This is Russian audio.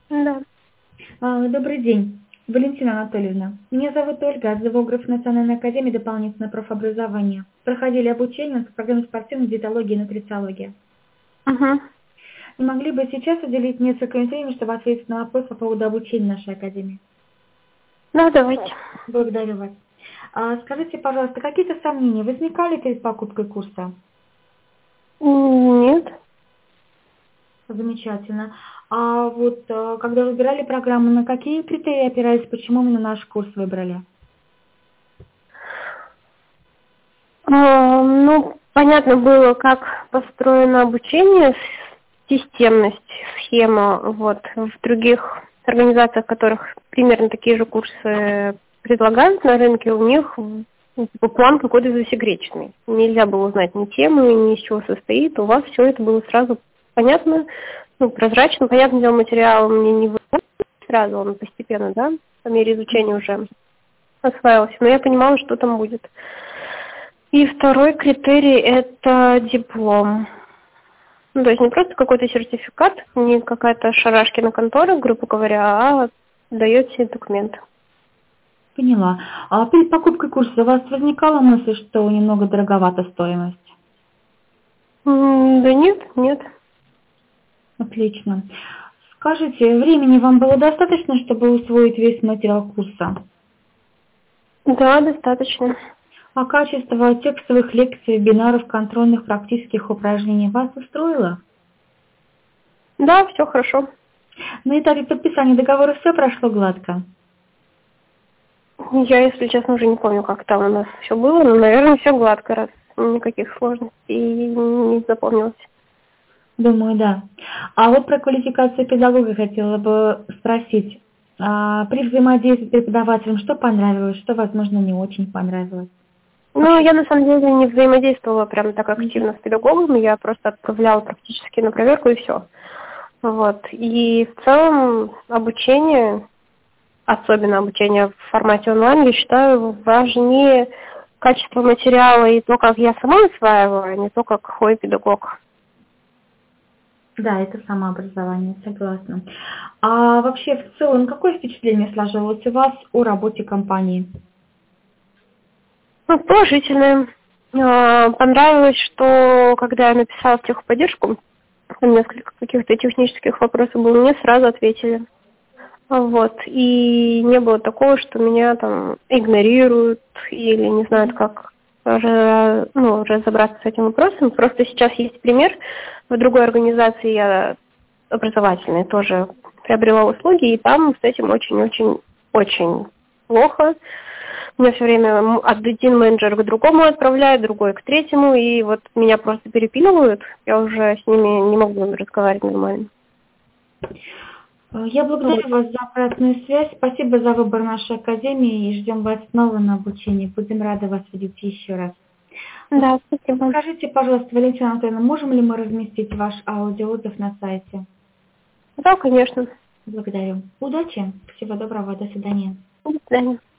Да. Добрый день, Валентина Анатольевна. Меня зовут Ольга, от Зоограф Национальной академии дополнительного профобразования. Проходили обучение по программе спортивной диетологии и нутрициологии. Угу. Не могли бы сейчас уделить несколько минут времени, чтобы ответить на вопрос по поводу обучения нашей академии? Да, давайте. Благодарю вас. Скажите, пожалуйста, какие-то сомнения возникали перед покупкой курса? Нет. Замечательно. А вот когда выбирали программу, на какие критерии опирались, почему именно наш курс выбрали? Ну, понятно было, как построено обучение, системность, схема. Вот. В других организациях, которых примерно такие же курсы предлагают на рынке, у них типа, план какой-то засекреченный. Нельзя было узнать ни темы, ни из чего состоит. У вас все это было сразу понятно, ну, прозрачно. Понятное дело, материал мне не выводит сразу, он постепенно, да, по мере изучения уже осваивался. Но я понимала, что там будет. И второй критерий – это диплом. Ну, то есть не просто какой-то сертификат, не какая-то шарашкина контора, грубо говоря, а даете документ. Поняла. А перед покупкой курса у вас возникала мысль, что немного дороговата стоимость? Да нет. Отлично. Скажите, времени вам было достаточно, чтобы усвоить весь материал курса? Да, достаточно. А качество текстовых лекций, вебинаров, контрольных практических упражнений вас устроило? Да, все хорошо. На этапе подписания договора все прошло гладко? Я, если честно, уже не помню, как там у нас все было, но, наверное, все гладко, раз никаких сложностей не запомнилось. Думаю, да. А вот про квалификацию педагога хотела бы спросить. При взаимодействии с преподавателем что понравилось, что, возможно, не очень понравилось? Ну, я на самом деле не взаимодействовала прям так активно с педагогом, я просто отправляла практически на проверку и все. Вот. И в целом обучение, особенно обучение в формате онлайн, я считаю важнее качество материала и то, как я сама усваиваю, а не то, как какой педагог. Да, это самообразование, согласна. А вообще, в целом, какое впечатление сложилось у вас о работе компании? Ну, положительное. Понравилось, что когда я написала в техподдержку, там несколько каких-то технических вопросов было, мне сразу ответили. Вот. И не было такого, что меня там игнорируют или не знают, как разобраться с этим вопросом. Просто сейчас есть пример. В другой организации я образовательной тоже приобрела услуги, и там с этим очень-очень-очень плохо. Меня все время один менеджер к другому отправляет, другой к третьему, и вот меня просто перепиливают. Я уже с ними не могу разговаривать нормально. Я благодарю вас за обратную связь. Спасибо за выбор нашей академии и ждем вас снова на обучение. Будем рады вас видеть еще раз. Да, спасибо. Скажите, пожалуйста, Валентина Анатольевна, можем ли мы разместить ваш аудиоотзыв на сайте? Да, конечно. Благодарю. Удачи. Всего доброго. До свидания. До свидания.